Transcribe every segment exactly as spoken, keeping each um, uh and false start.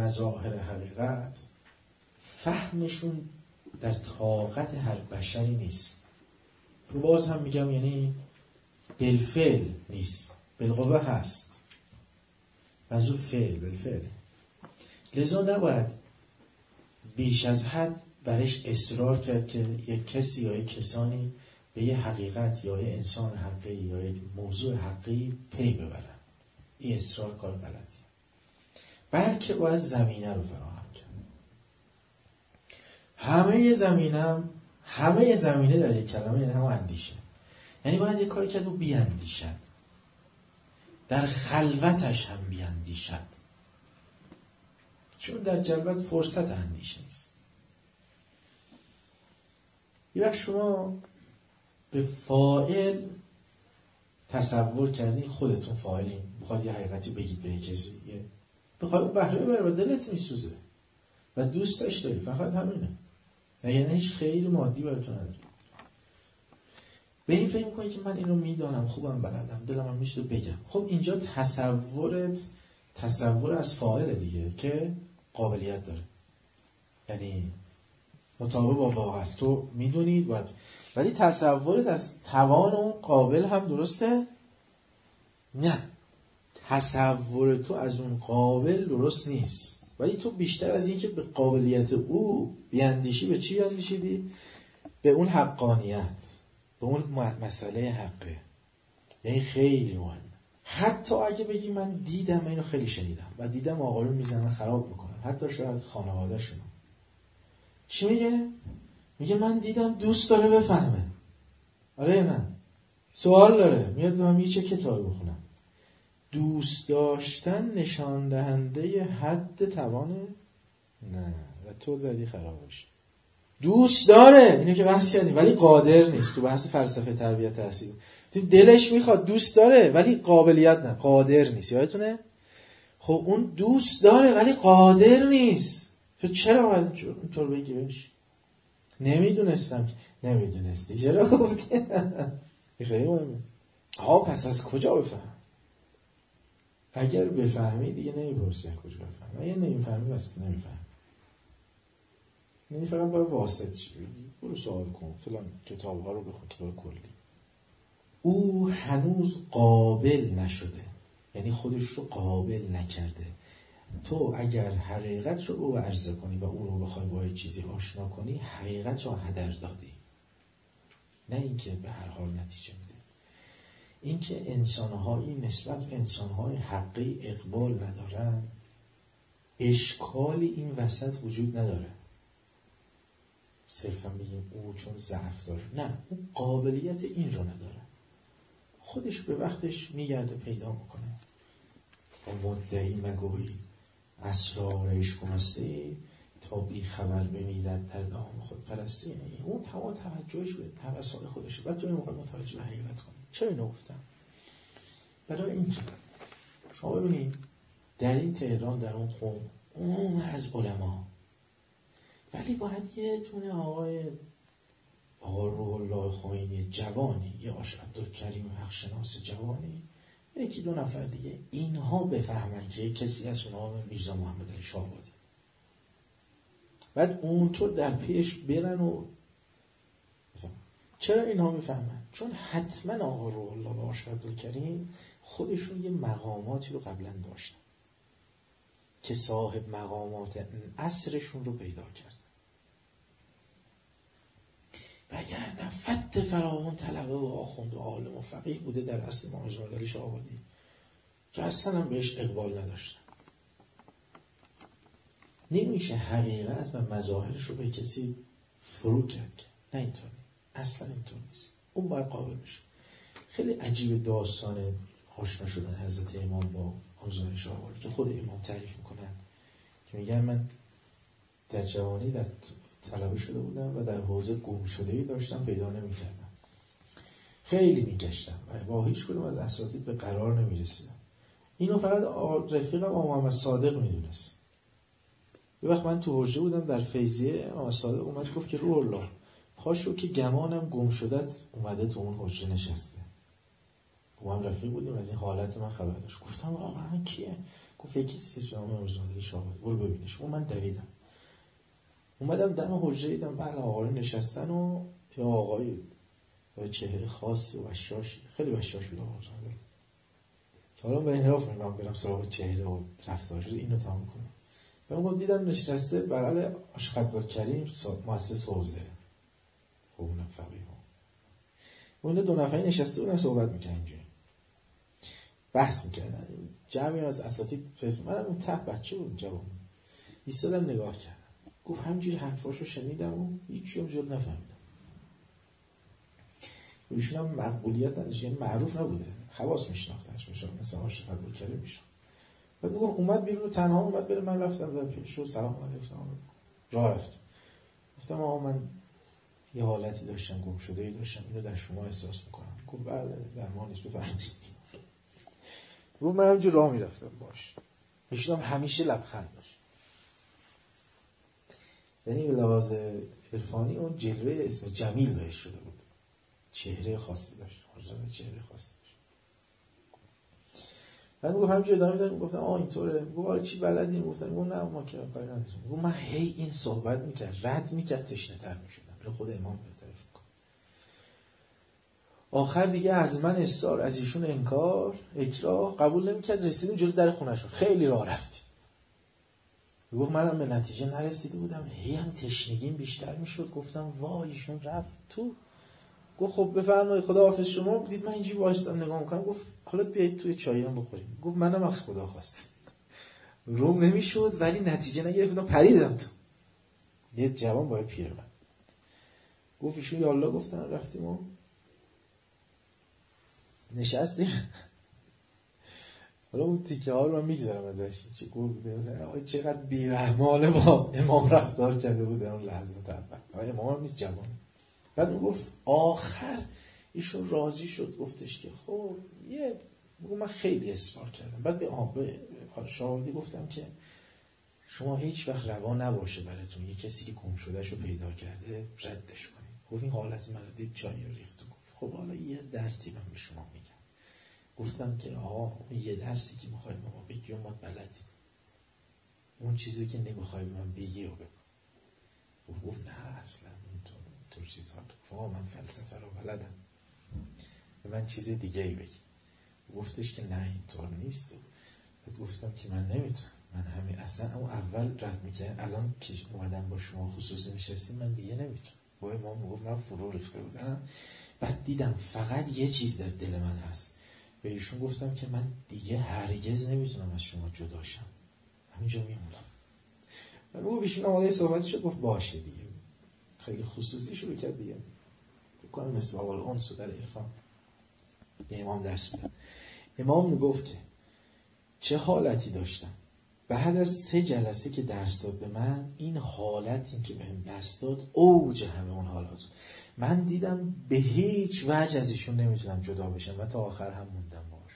مظاهر حقیقت فهمشون در طاقت هر بشری نیست. رو باز هم میگم یعنی بالفعل نیست، بالقوه هست، منظور فعل بالفعل. لذا نباید بیش از حد برش اصرار کرد که یک کسی یا یک کسانی به یه حقیقت یا یه انسان حقی یا یک موضوع حقی پی ببرن. این اصرار کار غلطیه. بلکه باید زمینه رو فراهم کرد. همه زمینه همه زمینه در یک کلمه یعنی هم اندیشه. یعنی باید یک کاری کرد و بیاندیشد، در خلوتش هم بیاندیشد، چون در جلوت فرصت اندیشه نیست. یه وقت شما به فاعل تصور کردین خودتون فاعلین، بخواد یه حقیقتی بگید به کسی، بخواد بهره ببره و دلت میسوزه و دوستش داری، فقط همینه، یعنی هیچ خیر مادی براتون نداره. به این فکر میکنی که من اینو میدانم، خوبم بلدم، دلم هم میشه بگم. خب اینجا تصورت تصور از فاعل دیگه که قابلیت داره، یعنی مطابق با واقع است، تو میدونید و ولی تصورت از توان اون قابل هم درسته؟ نه، تصور تو از اون قابل درست نیست، ولی تو بیشتر از این که به قابلیت او بیاندیشی، به چی بیاندیشیدی؟ به اون حقانیت، به اون مسئله حقه. یعنی خیلی مهمه. حتی اگه بگی من دیدم، من اینو خیلی شنیدم و دیدم آقایون میزنن خراب میکنن، حتی شاید خانواده شونو، چی میگه؟ میگه من دیدم دوست داره بفهمه. آره یا نه؟ سوال داره، میاد به من میگه چه کتابی بخونم. دوست داشتن نشان دهنده حد توانه؟ نه، و تو زدی خرابش. دوست داره، اینو که بحث کردیم، ولی قادر نیست. تو بحث فلسفه تربیت تحصیل تو دلش میخواد، دوست داره ولی قابلیت نه، قادر نیست. یادتونه؟ خب اون دوست داره ولی قادر نیست. تو چرا باید اینطور بگی بهش؟ نمیدونستم. نمیدونستی چرا گفتی؟ خیلی مهمه. ها پس از کجا بفهم؟ اگر بفهمی دیگه نمیپرسی از کجا بفهم، اگر نمیفهمی بس نمیفهم. یعنی فقط باید واسط شی، برو سوال کن، فلان کتاب ها رو بخون، کتاب کلی. او هنوز قابل نشده، یعنی خودش رو قابل نکرده. تو اگر حقیقت رو او عرضه کنی و او رو بخوای با یه چیزی آشنا کنی، حقیقت رو هدر دادی، نه اینکه به هر حال نتیجه میده. اینکه انسانهایی نسبت به انسانهای حقی اقبال ندارن، اشکالی این وسط وجود نداره. صرفا بگیم او چون ضعف داره، نه، اون قابلیت این رو نداره. خودش به وقتش میگرده پیدا میکنه. و مدعی مگویی اسرار عشق و مستی، تا بی خبر بمیرد در دام خود پرستی. اون تمام توجهش به هوس‌های خودشه، بعد تو این موقع متوجه به حقیقت کنی. چرا اینو گفتم؟ برای اینکه شما ببینید در این تهران، در اون قوم، عموم از علما، ولی باید یه تونه آقای آقا روح الله خمینی جوانی، یا عبدالکریم حقشناس جوانی، یکی دو نفر دیگه، اینها بفهمن که کسی از اونها میرزا محمد علی شاه‌آبادی، بعد اونطور در پیش برن و بفهمن. چرا اینها میفهمن؟ چون حتما آقا روح الله و آقا عبدالکریم خودشون یه مقاماتی رو قبلا داشتن که صاحب مقامات عصرشون رو پیدا کرد. وگرنه فت فراوان طلبه و آخوند و عالم و فقیه بوده در اصل امام محمد علی شاه‌آبادی که اصلا هم بهش اقبال نداشتن. نمیشه حقیقت و مظاهرش رو به کسی فرو کرد، نه اینطور، اصلا اینطور نیست. اون باید قابل بشه. خیلی عجیب داستان آشنا شدن حضرت امام با حضور شاه‌آبادی که خود امام تعریف میکنن که میگن من در جوانی در طلبه شده بودم و در حوزه گم شده‌ای داشتم، پیدا نمی‌کردم. خیلی میگشتم و با هیچ کدوم از اساتید به قرار نمی‌رسیدم. اینو فقط رفیقم آقا محمد صادق میدونست. یه وقت من تو حوزه بودم در فیضیه، آقا صادق اومد گفت که روح الله پاشو که گمانم گم شدت اومده تو اون حوزه نشسته. با هم رفیق بودیم، از این حالت من خبر داشت. گفتم واقعا کیه؟ گفت یکی کسی که اسم آموزنده شاهد برو ببینش. و من دویدم اومدم دم حجره دیدم بله آقایون نشستن و یا آقای با چهره خاص و وشاشی خیلی وشاش بود آموزنده. حالا به انحراف میگم برم سراغ چهره و رفتارش اینو تمام کنم. و اون دیدم نشسته بغل آشقدبار کریم مؤسس حوزه. خب اونم فقیه ها اون دو نفری نشسته بودن صحبت میکنن اینجوری بحث میکردن. جمعی از اساتید فیسبوک منم اون ته بچه بود جوان ایستادم نگاه کردم. گفت همینجوری حرفاشو شنیدم و هیچی هم جد نفهمیدم. ایشون هم مقبولیت نداشت، یعنی معروف نبوده، خواص میشناختنش میشه مثلا آشقدبار کریم میشه. بعد گفت اومد بیرون تنها اومد بره. من رفتم در پیش و سلام علیکم سلام راه رفتم. گفتم آقا من یه حالتی داشتم گم شده ای داشتم اینو در شما احساس میکنم. گفت بله در ما نیست بفرمایید. گفت من همینجور راه میرفتم باش. ایشون هم همیشه لبخند داشت. یعنی به لحاظ عرفانی اون جلوه اسم جمیل بهش شده بود. چهره خاصی داشت. حضور چهره خاصی داشت. بعد گفت همینجور ادامه دادم. گفتم آ اینطوره. گفت آره چی بلدی؟ گفتم گفت نه ما که کاری نداشتیم. گفت من هی این صحبت میکرد رد میکرد تشنه‌تر میشدم. برای خود امام بهتر میکنه. آخر دیگه از من اصرار از ایشون انکار اکراه قبول نمیکرد. رسیدیم جلوی در خونه‌شون. خیلی راه رفتیم. گفت منم به نتیجه نرسیده بودم. هی هم تشنگیم بیشتر میشد. گفتم وای ایشون رفت تو. گفت خب بفرمایید خداحافظ. شما دید من اینجوری وایسادم نگاه میکنم. گفت حالا بیایید توی چایی هم بخوریم. گفت منم از خدا خواست. روم نمیشد ولی نتیجه نگرفتم پریدم تو. یه جوان با پیرمرد. گفت ایشون یا الله گفتن رفتیم و نشستیم. حالا اون تیکه ها رو من میگذارم ازش. چه گفت مثلا چقدر بیرحمانه با امام رفتار کرده بود اون لحظه اول. آقا امام هم نیست جوان. بعد اون گفت آخر ایشون راضی شد گفتش که خب یه بگو من خیلی اصرار کردم. بعد به آبه شاهدی گفتم که شما هیچ وقت روا نباشه براتون یه کسی که گم شده شو پیدا کرده ردش کنید. گفت این حالت من رو دید چایی رو ریخت و گفت خب حالا یه درسی من به شما میگم. گفتم که آقا یه درسی که میخوای به ما بگی و ما بلدیم. اون چیزی که نمیخوای به من بگی رو بگو. گفت نه اصلا اینطور چیزها. آقا من فلسفه رو بلدم. به من چیز دیگه ای بگی. گفتش که نه اینطور نیست. بعد گفتم که من نمیتونم. من همین اصلا اون اول رد میکنم. الان که اومدم با شما خصوصی نشستیم من دیگه نمیتونم. با امام میگفت من فرو ریخته بودم. بعد دیدم فقط یه چیز در دل من هست. به ایشون گفتم که من دیگه هرگز نمیتونم از شما جدا شم. همینجا میمونم. و او بیشون آماده صحبت شد. گفت باشه دیگه. خیلی خصوصی شروع کرد دیگه. بکنم مثل آقال اونسو در عرفان به امام درس میدن. امام میگفت که چه حالتی داشتم بعد از سه جلسه که درس داد به من. این حالت این که بهم درس داد اوج همه اون حالات. من دیدم به هیچ وجه از ایشون نمیتونم جدا بشم و تا آخر هم موندم باهاش.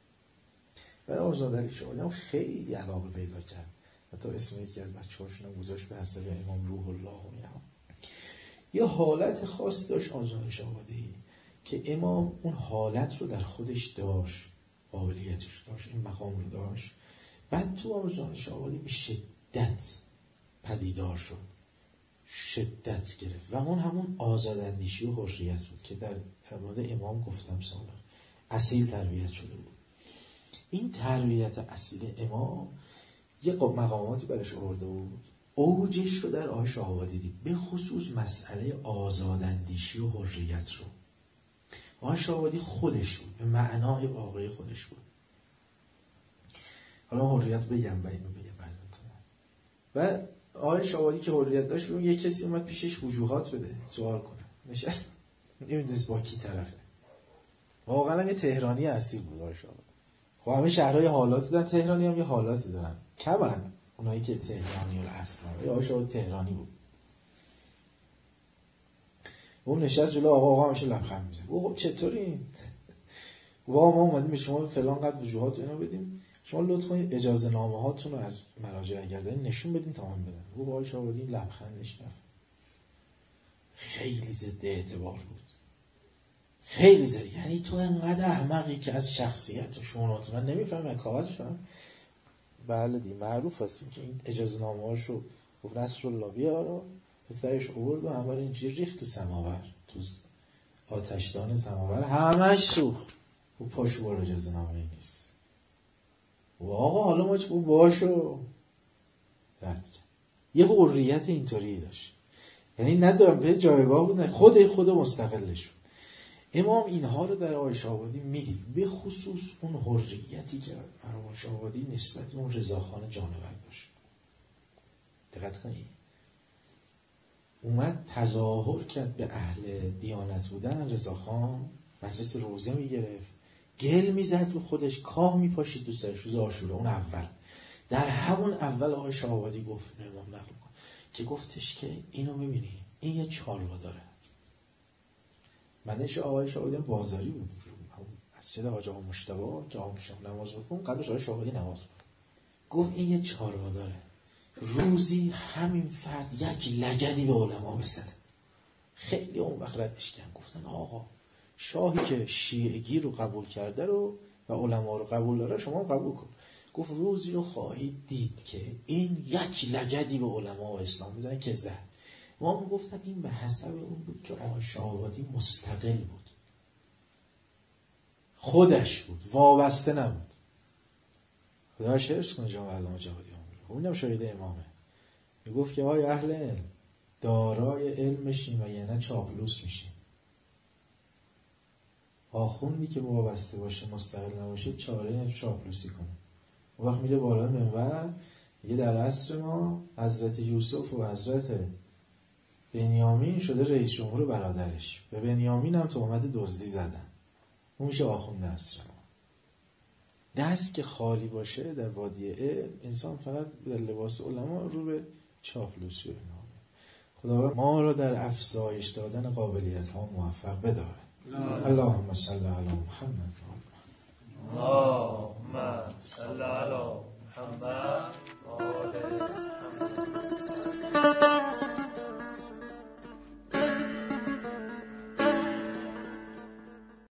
و آزاد علی شاهدم خیلی علاقه پیدا کرد. حتی اسم یکی از بچه‌هاشون هم گذاشت به حسب امام روح الله و اینا. یه حالت خاص داشت آزاد شاهدی که امام اون حالت رو در خودش داشت، قابلیتش داشت، این مقام رو داشت. بعد تو آزاد شاهدی به شدت پدیدار شد، شدت گرفت و اون همون آزاداندیشی و حریت بود که در مورد امام گفتم سابق اصیل تربیت شده بود. این تربیت اصیل امام یه مقاماتی برش آورده بود. اوجش رو در آقای شاه‌آبادی دید، به خصوص مسئله آزاداندیشی و حریت رو. آقای شاه‌آبادی خودش بود، به معنای واقعی خودش بود. حالا حریت بگم و اینو بگم براتون. و آقای شاه‌آبادی که حریت داشت، ببین یه کسی اومد پیشش وجوهات بده، سوال کنه. نشست نمیدونست با کی طرفه. واقعا یه تهرانی اصیل بود آقای شاه‌آبادی. خب همه شهرهای حالاتی دارن، تهرانی هم یه حالاتی دارن. کمن اونایی که تهرانی الاصل. آقای شاه‌آبادی تهرانی بود. اون نشست جلو آقا آقا همیشه لبخند میزنه. گفت چطوری؟ گفت ما اومدیم به شما فلان قد وجوهات اینو بدیم. شما لطف کنید اجازه نامه هاتون رو از مراجع اگر دارین نشون بدین تا من بدم. گفت آقای شاه‌آبادی لبخندش رفت. خیلی ضد اعتبار بود. خیلی ضد. یعنی تو انقدر احمقی که از شخصیت و شونات من نمیفهمم کاغذش فهم. بله دیگه معروف هستیم که این اجازه نامه هاشو گفت نصرالله بیار، پسرش آورد و همه اینجوری ریخت تو سماور، تو آتشدان سماور همش سوخت و پاشو بار اجازه نامه نیست و آقا حالا ما چه باشو رد کرد. یه حریت اینطوری داشت، یعنی ندارم به جایگاه بود، خود خود مستقلش بود. امام اینها رو در آقای شاه‌آبادی میدید، به خصوص اون حریتی که آقای شاه‌آبادی نسبت به اون رضاخان جانور داشت. دقت کنید، اومد تظاهر کرد به اهل دیانت بودن. رضاخان مجلس روزه میگرفت، گل میزد به خودش، کاه میپاشید تو سرش روز عاشورا. اون اول در همون اول آقای شاه‌آبادی گفت، امام نقل کن که گفتش که اینو میبینی این یه چاروا داره. منش آقای شاه‌آبادی بازاری بود، مسجد حاج آقا مشتبه که آقا مشتبه نماز بخون قبلش آقای شاه‌آبادی نماز بخون. گفت این یه چاروا داره، روزی همین فرد یک لگدی به علما بزنه. خیلی اون وقت ردش کردن، گفتن آقا شاهی که شیعگی رو قبول کرده رو و علما رو قبول داره شما رو قبول کن. گفت روزی رو خواهید دید که این یک لگدی به علما و اسلام میزنه که زد. ما هم گفتن این به حسب اون بود که آقای شاه‌آبادی مستقل بود، خودش بود، وابسته نبود. خدا شرش کنه جامعه علامه جوادی آموزی. اونم شاید امامه. میگفت که آقای اهل علم دارای علم میشیم و یعنی چاپلوس میشیم. آخوندی که وابسته باشه مستقل نباشه چاره اینه چاپلوسی کنه. اون وقت میره بالا منبر میگه در عصر ما حضرت یوسف و حضرت بنیامین شده رئیس جمهور برادرش، به بنیامین هم تهمت دزدی زدن. اون میشه آخوند عصر ما. دست که خالی باشه در وادی علم، انسان فقط در لباس علما رو به چاپلوسی و اینا. خداوند ما را در افزایش دادن قابلیت ها موفق بداره. اللهم صل علی محمد. اللهم صل علی محمد.